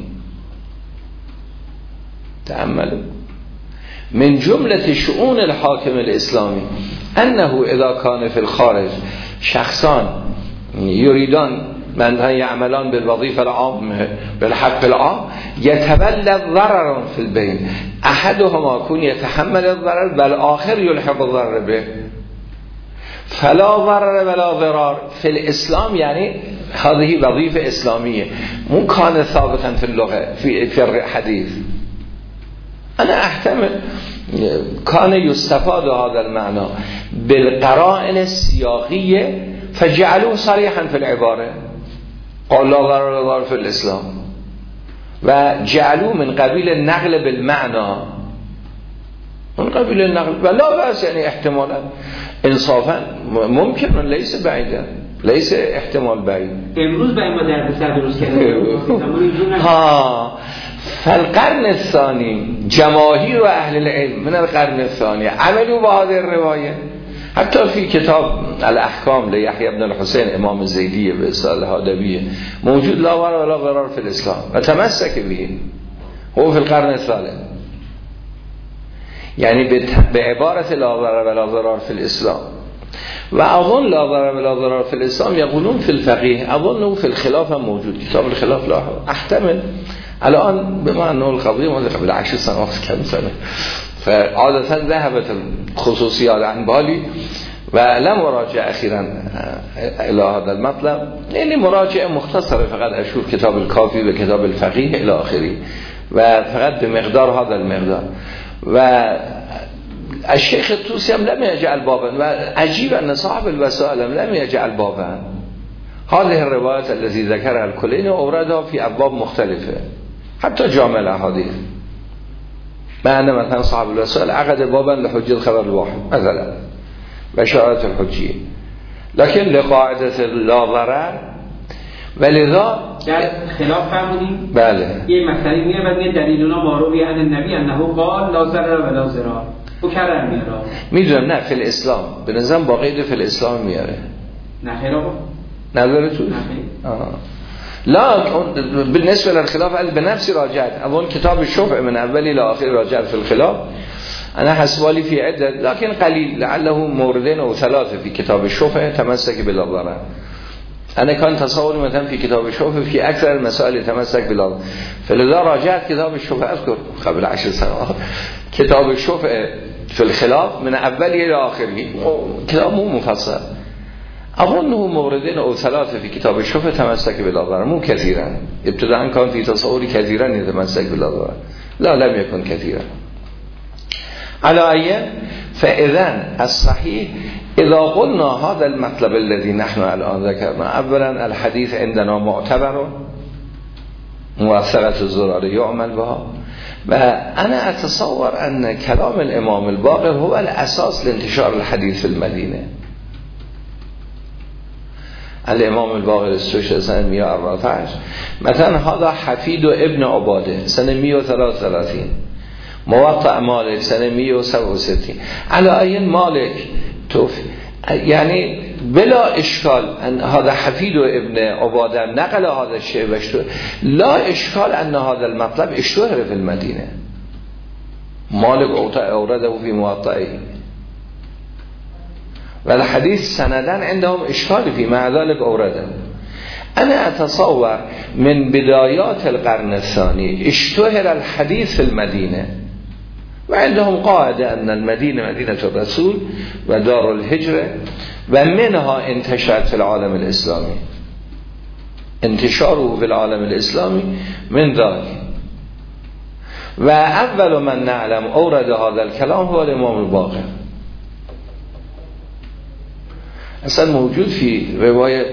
تأملوا من جملة شؤون الحاكم الإسلامي أنه إذا كان في الخارج شخصان يريدان من يعملان بالوظيفة العامة بالحق العام يتولد ضرر في البين أحدهما يكون يتحمل الضرر والآخر يلحق الضرر به فلا ضرر ولا ضرار في الإسلام يعني هذه وظيفة إسلامية مو كان ثابتا في اللغة في الحديث أنا أحتمل كان يستفاد هذا المعنى بالقرائن السياقية فجعلوه صريحا في العبارة قال لا ضرر ولا ضرار في الإسلام وجعلوه من قبيل النقل بالمعنى من قبيل النقل ولا بأس يعني احتمالا انصافا ممكن ليس بعيدا ليس احتمال بعيد امروز به ما در بسر درست کردن فالقرن الثاني جماهير اهل العلم من القرن الثاني عملوا بهذه الرواية حتى في كتاب الاحکام لیحیی بن الحسین امام زیدی به اصطلاح هادبیه موجود لا ضرر ولا ضرار في الاسلام و تمسك به هو في القرن الثالث يعني بعبارة لا ضرر ولا ضرار في الاسلام و اظن لا ضرر ولا ضرار في الاسلام يقولون في الفقيه اظنه في الخلاف موجود كتاب الخلاف لا احتمل الان به معنی القضیه ما قبل 10 سنه کم سنه فعادتا ذهبت الخصوصیات عن بالی و لم مراجع اخیرا الى هذا المطلب، یعنی مراجعه مختصره فقط اشور کتاب الکافی و کتاب الفقیه الى آخری و فقط به مقدار هذا المقدار. و الشیخ الطوسی هم لم یجعل بابا و عجیب ان صاحب الوسائل لم یجعل بابا هذه الروايات التي ذكرها الكلين اوردها في ابواب مختلفه حتى جامع الاحاديث، معنى مثلا صاحب الوسائل عقد بابا لحجة الخبر الواحد مثلا و شهادت الحجیه، لكن لقاعده لا ضرر ولذا در خلاف فرمودیم. بله یه مسئله میگه بعد میگه دلیلنا معروفی عن النبی انه قال لا ضرر ولا ضرار و کرر میاره. میدونم نه فی الاسلام به نظرم با قید فی الاسلام میاره. نه خیرا نظر تو؟ لا بالنسبه للخلاف بنفسي راجعت اول كتاب الشفع من اولی الى آخر راجعت في الخلاف انا حسبالي في عده لكن قليل لعله موردين او ثلاثه في كتاب الشفع تمسك بالضرر. انا كان تصوري مثلا في كتاب الشفع في اكثر المسائل تمسك بالضرر فلذا راجعت كتاب الشفع اذكر قبل 10 سنوات كتاب الشفع في الخلاف من اولی الى آخره كتاب مو مفصل أظنه موردين أو ثلاثة في كتاب الشفع تمسك بالضرر مو كثيرا، ابتداء كان في تصوري كثيرا يتمسك بالضرر لا لم يكن كثيرا. على أي فإذن الصحيح إذا قلنا هذا المطلب الذي نحن الآن ذكرنا أولا الحديث عندنا معتبر موثقة الزرار يعمل بها وأنا أتصور أن كلام الإمام الباقر هو الأساس لانتشار الحديث في المدينة. الامام الباقر استشهد سنه 114 مثلا هذا حفيد ابن عباده سنه 133 موطأ مالك سنه 167 على أي مالك توفي يعني بلا اشكال ان هذا حفيد ابن عباده نقل هذا الشيء واشتهر لا اشكال ان هذا المطلب اشتهر في المدينه مالك اورده في موطئه والحديث سنداً عندهم إشكال في مع ذلك أورده. أنا أتصور من بدايات القرن الثاني اشتهر الحديث في المدينة وعندهم قاعدة أن المدينة مدينة الرسول ودار الهجرة ومنها انتشرت في العالم الإسلامي انتشاره في العالم الإسلامي من ذلك. وأول من نعلم أورد هذا الكلام هو الإمام الباقر. اصلا موجود في رواية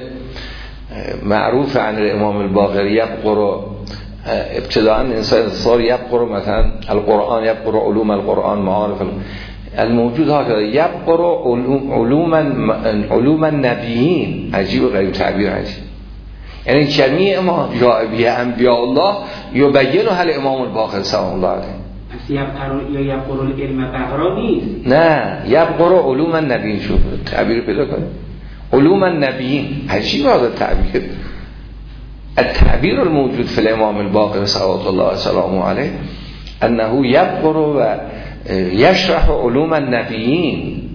معروف عن الامام الباقر يقرأ ابتداء انسان صار يقرأ مثلا القرآن يقرأ علوم القرآن معارف الموجود هكذا يقرأ علوم النبيين. عجيب غير تعبير عجيب، يعني جميع ما جاء به انبیاء الله يبينها الامام الباقر سلام الله علیه. پس یقرأ العلم بقرا نیست، نه یقرأ علوم النبیین. شو تعبیر پیدا کنه علوم النبیین. عجیب هذا التعبیر. التعبیر الموجود في الامام الباقر صلوات الله وسلامه عليه انه یقرأ و یشرح علوم النبیین.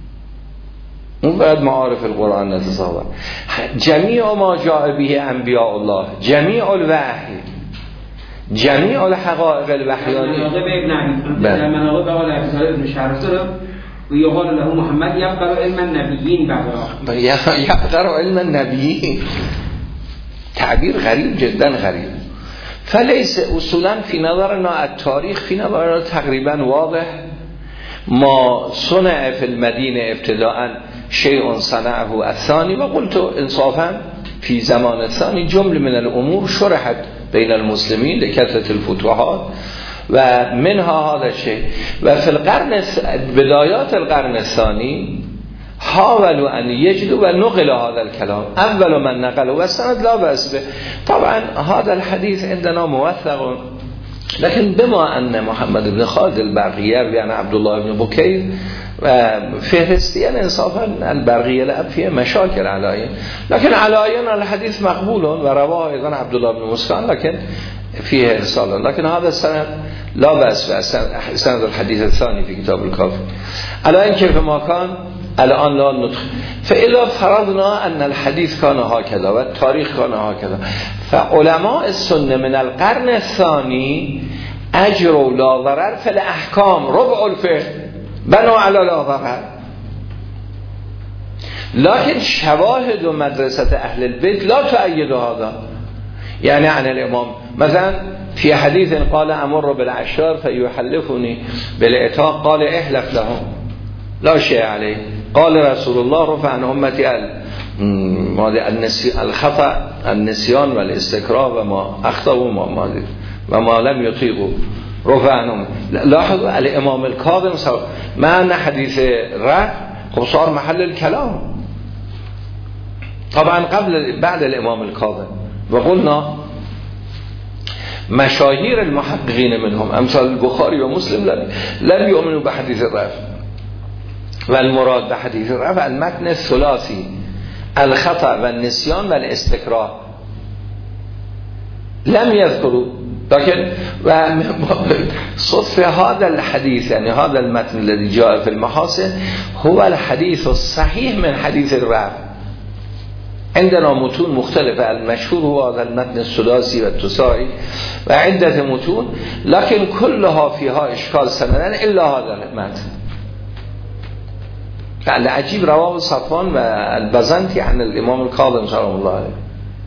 اون بعد معارف القرآن نتصور جميع ما جاء به انبیاء الله جميع الوحی جميع الحقائق الوحیانی. در مناقب آقای ابوسعید بن شرف و یقال له محمد یقرأ علم النبیین بقرا یقرأ علم النبیین. تعبیر غریب جدا غریب. فليس اصولا في نظرنا التاريخ في نظرنا تقريبا واضح ما صنع في المدينة ابتداء شيء صنعه الثاني وقلت انصافا في زمان الثاني جمله من الامور شرحت بين المسلمين لكثرة الفتوحات ومنها هذا الشيء. وفي القرن بدايات القرن الثاني حاولوا أن يجدوا ونقل هذا الكلام. أول من نقله والسند لا بأس به. طبعا هذا الحديث عندنا موثق لكن بما أن محمد بن خالد البرقية يعني عبد الله بن بكير فهرستيا انصافا البرقية لأب فيه مشاكل علائه لكن علائه الحديث مقبول ورواه أيضا عبد الله بن مسكان لكن فيه إرسال لكن هذا السند لا بأس به. سند الحديث الثاني في كتاب الكافي على إن كيف ما كان الان لا نطق فإلا فرضنا ان الحديث كان هكذا و التاريخ كان هكذا. فعلماء السنه من القرن الثاني اجروا لا ضرر فالاحکام ربع الفقه بنوا على لا ضرر. لكن شواهد مدرسة أهل البيت لا تؤيد هذا. يعني عن الإمام مثلا في حديث قال أمر بالعشار فيحلفني بالعتاق قال احلف لهم لا شيء عليه. قال رسول الله رفع عن أمتي الخطأ النسيان والاستكراه وما أخطأوا وما لم يطيقوا رفع عنهم. لاحظوا الإمام الكاظم مع أن حديث رفع صار محل الكلام طبعا بعد الإمام الكاظم. وقلنا مشاهير المحققين منهم أمثال البخاري ومسلم لم يؤمنوا بحديث الرفع. والمراد بحديث الرفع المتن الثلاثي الخطأ والنسيان والاستكراه لم يذكروا. لكن صدف هذا الحديث يعني هذا المتن الذي جاء في المحاسن هو الحديث الصحيح من حديث الرفع. عندنا متون مختلفة المشهور هو هذا المتن السداسي والتسائي وعدة متون لكن كلها فيها إشكال سندن إلا هذا المتن. العجيب رواه صفوان والبزنطي عن الإمام الكاظم سلام الله عليه.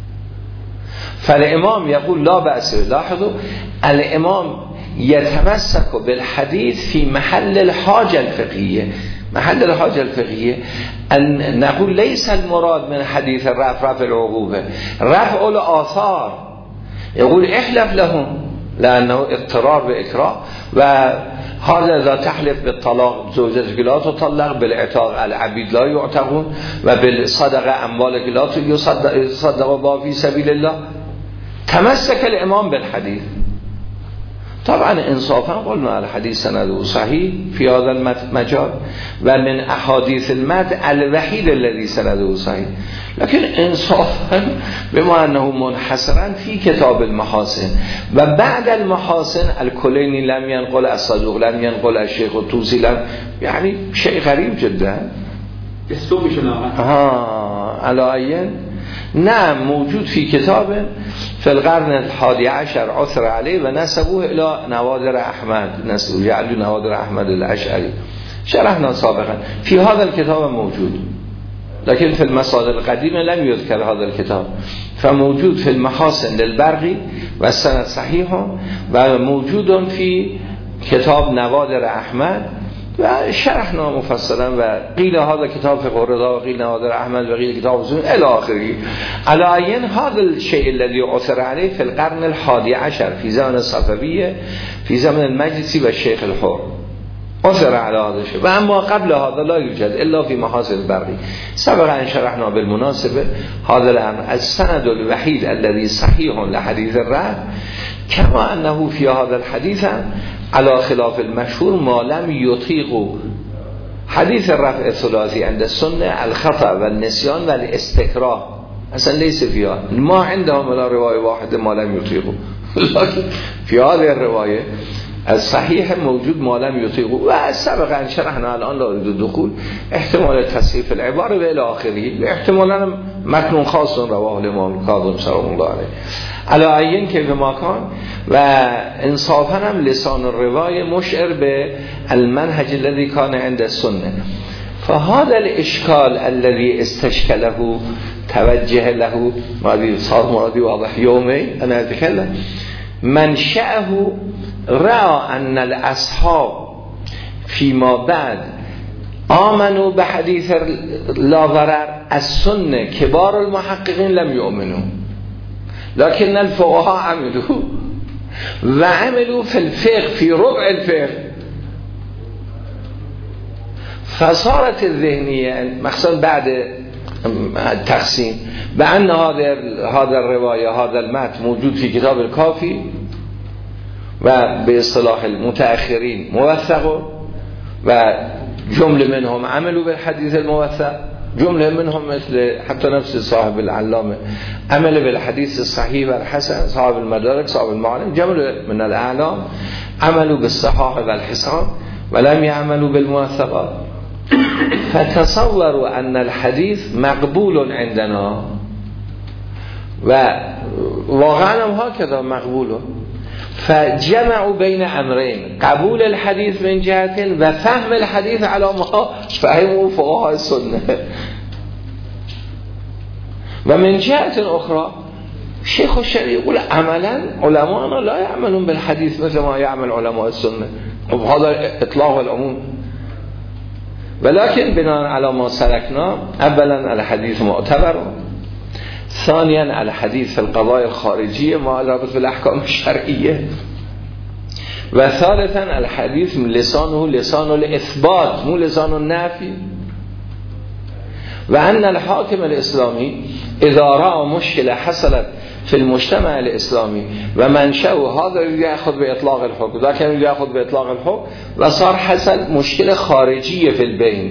فالإمام يقول لا بأس. لاحظوا الإمام يتمسك بالحديث في محل الحاجة الفقهية. محل الحاجة الفقهية أن نقول ليس المراد من حديث الرفع رفع العقوبة رفع الآثار. يقول احلف لهم لأنه اضطرار بإكراه وهذا إذا تحلف بالطلاق زوجتك لا تطلق بالعتاق العبيد لا يعتقون وبالصدقة أموالك لا يصدق في سبيل الله. تمسك الإمام بالحديث. طبعا انصافا قلنا الحديث سنده صحيح في هذا المجال ومن احاديث المد الوحيد الذي سنده صحيح. لكن انصافا بما انه منحصرا في كتاب المحاسن وبعد المحاسن الكليني لم ينقل الصدوق لم ينقل الشيخ الطوسي يعني شيء غريب جدا. اسمه شنو على عين نعم موجود في كتاب في القرن الحادي عشر عثر عليه ونسبوه إلى نوادر أحمد جعلوا نوادر أحمد الأشعري شرحنا سابقا في هذا الكتاب موجود. لكن في المصادر القديمة لم يذكر هذا الكتاب. فموجود في المحاسن للبرغي والسند صحيح وموجود في كتاب نوادر أحمد وشرحنا مفصلا وقيل هذا كتاب فقه الرضا وقيل نوادر احمد وقيل كتاب زون الى اخره. على عين هذا الشيء الذي عثر عليه في القرن الحادي عشر في زمن الصفوية في زمن المجلسي والشيخ الحر عثر على هذا الشيء. واما قبل هذا لا يوجد الا في محاسن البرغي. سبق ان شرحنا بالمناسبة هذا الامر السند الوحيد الذي صحيح لحديث الرفع كما انه في هذا الحديث على خلاف المشهور ما لم يطيق حديث الرفع الثلاثي عند السنة الخطأ والنسيان والاستكراه اصلا ليس فيها ما عندهم الا رواية واحدة ما لم يطيقوا. لكن في هذه الرواية الصحيح موجود ما لم يطيقوا. وسبق ان شرحنا الان لا يريد الدخول احتمال تصحيف العبارة والى اخره احتمالا متن خاص رواه الامام الكاظم سلام الله عليه. على عين كيف ما كان وانصافا لسان الرواية مشعر بالمنهج الذي كان عند السنة. فهذا الإشكال الذي استشكله توجه له صار مرادي واضح يومي أنا أتكلم منشأه رأى أن الأصحاب فيما بعد آمنوا بحديث لا ضرر السنة كبار المحققين لم يؤمنوا لكن الفقهاء عملوا وعملوا في الفقه في ربع الفقه. فصارت الذهنية مخصوصا بعد التقسيم بأن هذا الرواية هذا المتن موجود في كتاب الكافي وباصطلاح المتأخرين موثق وجملة منهم عملوا بالحديث الموثق جملة منهم مثل حتى نفس صاحب العلامة عمل بالحديث الصحيح والحسن صاحب المدارك صاحب المعالم جملة من الأعلام عملوا بالصحاح والحسان ولم يعملوا بالموثقات. فتصوروا ان الحديث مقبول عندنا و واقعا هم هكذا مقبوله، فجمعوا بين امرين، قبول الحديث من جهة و فهم الحديث على ما فهموا فقهاء السنه، و من جهة اخرى شیخ الشریعه يقول عملا علماءنا لا يعملون بالحديث مثل ما يعمل علماء السنه، وهذا اطلاق العموم، ولكن بناء على ما سلكنا اولا الحديث معتبر، ثانيا الحديث في القضايا الخارجية ما رابط بالاحکام الشرعیه، و ثالثا الحديث لسانه لسان الاثبات مو لسان النفی، و ان الحاكم الاسلامی اذا رأى مشكله حصلت في المجتمع الاسلامی و منشأه هذا يأخذ باطلاق الحكم، لكن يأخذ باطلاق الحكم و صار حصل مشكله خارجيه في البين،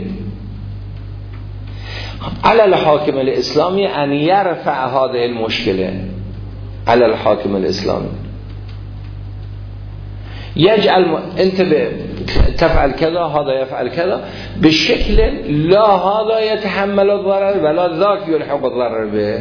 على الحاكم الاسلامي ان يرفع هذه المشكله، على الحاكم الاسلامي يجعل انت تفعل كذا هذا يفعل كذا بشكل لا هذا يتحمل الضرر ولا ذاك يلحق الضرر به،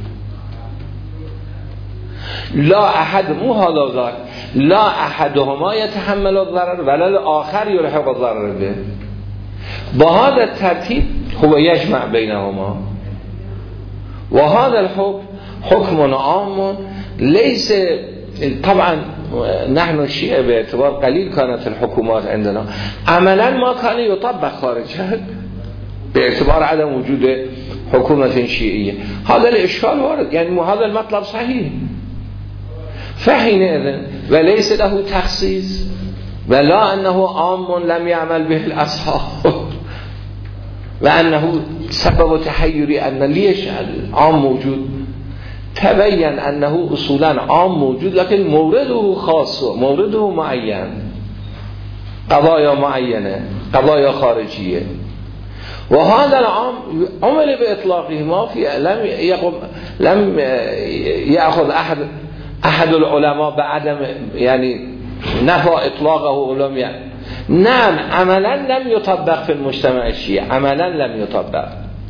لا احد مو هذا ذاك، لا احدهما يتحمل الضرر ولا الاخر يلحق الضرر به، بهذا الترتيب هو يجمع بينهما، وهذا الحكم حكم عام ليس طبعا نحن الشيعة باعتبار قليل كانت الحكومات عندنا عملا ما كان يطبق خارجها باعتبار عدم وجود حكومة شيعية، هذا الإشكال وارد، يعني هذا المطلب صحيح، فحينئذ وليس له تخصيص ولا أنه عام لم يعمل به الأصحاب وأنه سبب تحيري أن ليش عام موجود، تبين أنه أصولا عام موجود لكن مورده خاص، مورده معين، قضايا معينة، قضايا خارجية، وهذا العام عمل بإطلاقه ما في لم يأخذ أحد العلماء بعدم يعني نفى إطلاقه ولم يعني نعم عملا لم يطبق في المجتمع الشيعي، عملا لم يطبق.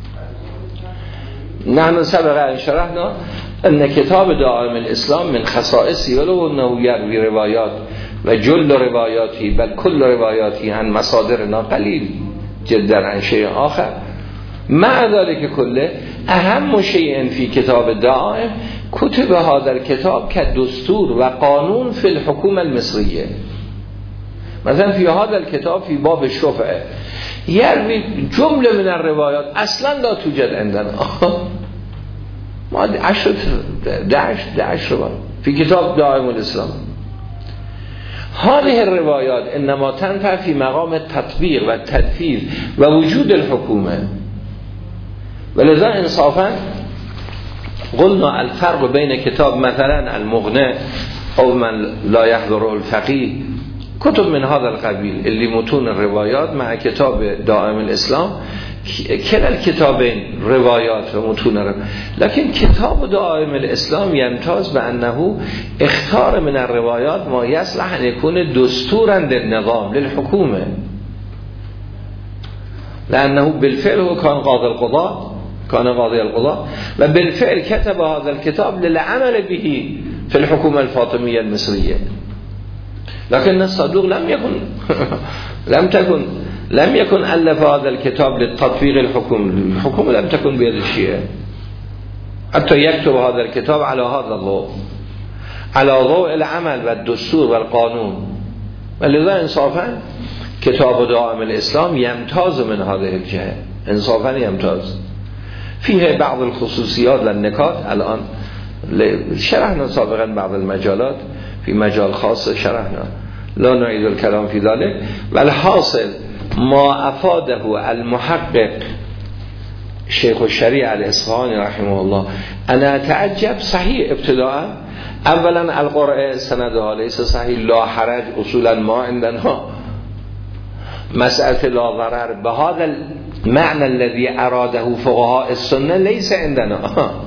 نحن سبق أن شرحنا أن كتاب دائم الإسلام من خصائصه ولو أنه يروي روايات و جل رواياته بل كل رواياته عن مصادرنا قليل جدا عن شيء آخر، مع ذلك كله أهم شيء في كتاب الدائم كتب هذا الكتاب كدستور و قانون في الحكومة المصرية. مثلا في هذا الكتاب في باب الشفعة يروي جملة من الروايات أصلا لا توجد عندنا ما 10 روايات في كتاب دائم الإسلام. هذه الروايات إنما تنفع في مقام التطبيق و التنفيذ و وجود الحكومة، ولذا انصافا قلنا الفرق بين كتاب مثلا المغنى أو من لا يحضره الفقيه، كتب من هذا القبيل اللي متون الروايات مع كتاب دائم الإسلام كلا الكتابين روايات و متون الروايات، لكن كتاب دائم الإسلام يمتاز بأنه اختار من الروايات ما يصلح أن يكون دستورا للنظام للحكومة، لأنه بالفعل هو كان قاضي القضاء و بالفعل كتب هذا الكتاب للعمل به في الحكومة الفاطمية المصرية، لكن الصدوق لم يكن ألف هذا الكتاب للتطبيق الحكومة لم تكن بيد الشيعة، حتى يكتب هذا الكتاب على هذا الضوء، على ضوء العمل والدستور والقانون. ولذا انصافا كتاب دائم الإسلام يمتاز من هذه الجهة، انصافا يمتاز فيه بعض الخصوصيات للنكات. الآن شرحنا سابقا بعض المجالات، في مجال خاص شرحنا لا نعيد الكلام في ذلك، والحاصل ما أفاده المحقق شيخ الشريعة الإصفهاني رحمه الله أنا أتعجب. صحيح ابتداء اولا القرآن سندها ليس صحيح، لا حرج اصولا ما عندنا مسألة لا ضرر بهذا المعنى الذي أراده فقهاء السنة ليس عندنا.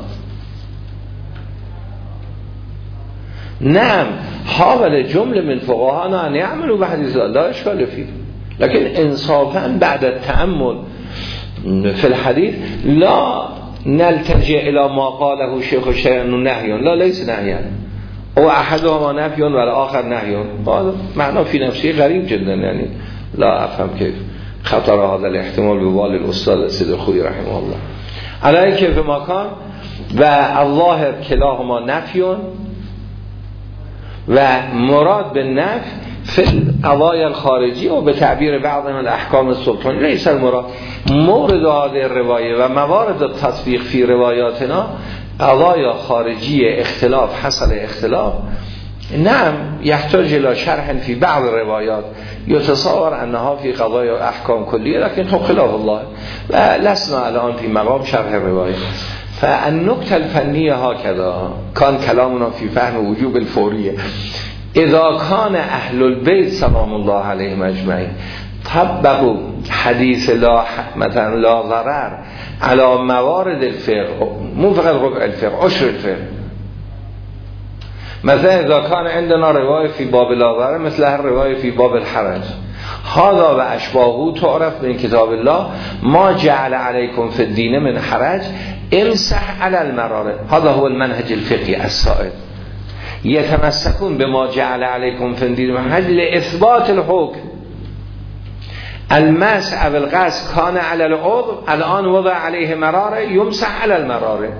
نعم حاول جملة من فقهاءنا أن يعملوا بحديث لا إشكال فيه، لكن إنصافا بعد التأمل فی الحدیث لا نلتجئ الى ما قاله شیخ الشیخ نهی لا لیس نهی او احدهما نفی و الاخر نهی معنا فی نفسی غریب جدا یعنی لا افهم کیف خطر هذا الاحتمال بوال الاستاذ سید الخوئی رحمه الله علی کیف ما کان و الله کلاهما نفی و مراد به نفی فی القضایا الخارجی و به تعبیر بعض من الاحکام السلطانی لیس المراد مورد هذه الروایه و موارد التطبیق فی روایاتنا قضایا خارجی اختلاف حصل اختلاف نعم يحتاج الى شرح في بعض الروايات يتصور انها في قضايا احكام كليه لكن خب خلاف الله ولسنا الان في مقام شرح الروايه فالنکته الفنیه هكذا كان كلامنا في فهم وجوب الفوريه اذا كان اهل البيت سلام الله عليهم اجمعين طبقوا حديث لا مثلا لا ضرر على موارد الفقه مو فقط ربع الفقه عشر الفقه مثلا اذا كان عندنا روايه في باب لا ضرر مثل الروايه في باب الحرج هذا و اشباهه تعرف من كتاب الله ما جعل عليكم في الدين من حرج امسح على المرارة هذا هو المنهج الفقهي السائد يتمسكون بما جعل عليكم في الدين من حرج لإثبات الحكم المسح او الغسل كان على العضو الان وضع عليه مراره يمسح على المراره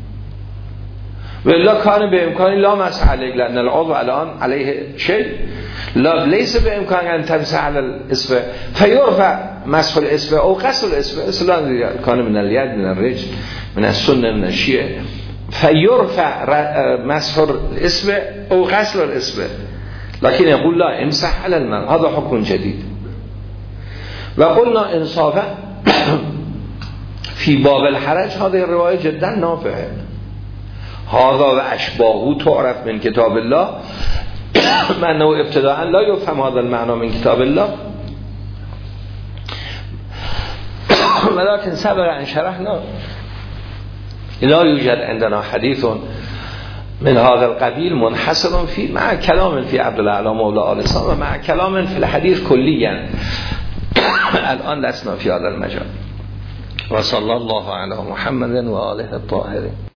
والله كان بامكان لا مسح عليه لان العضو الان عليه شيء لا ليس بامكان ان تمسح على الاصبع فيرفع مسح الاصبع او غسل الاصبع اصلا كان من اليد من الرجل من السنه من الشيء فيرفع مسح الاصبع او غسل الاصبع لكن يقول لا امسح على المراره هذا حكم جديد وقلنا انصافا في باب الحرج هذه الرواية جدا نافعة هذا واشباهه تعرف من كتاب الله معنى ابتداء لا يفهم هذا المعنى من كتاب الله ولكن سبق ان شرحنا لا يوجد عندنا حديث من هذا القبيل منحصر في مع كلام في عبد الاعلى مولى آل سلام ومع كلام في الحديث كليا الان لسنا في هذا المجال وصلى الله على محمد و آله الطاهرين.